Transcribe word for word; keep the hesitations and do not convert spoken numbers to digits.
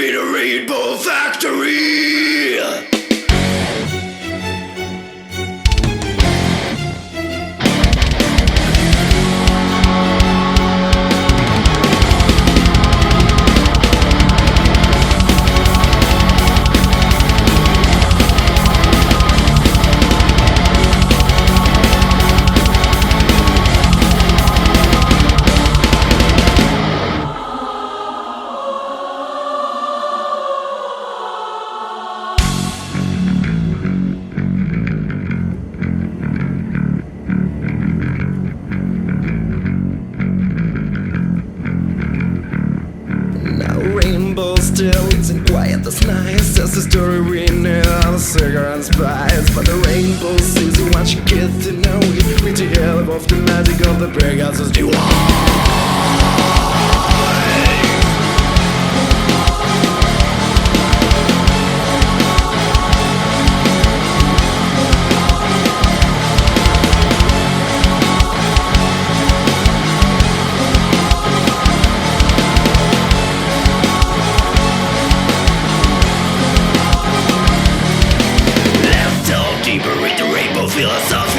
with a rainbow factory. Rainbow still isn't quite as nice as the story we know of sugar and spice. But the rainbow sees what you get to know with the help of the magic of the Pegasus D Y. Deeper into rainbow philosophy.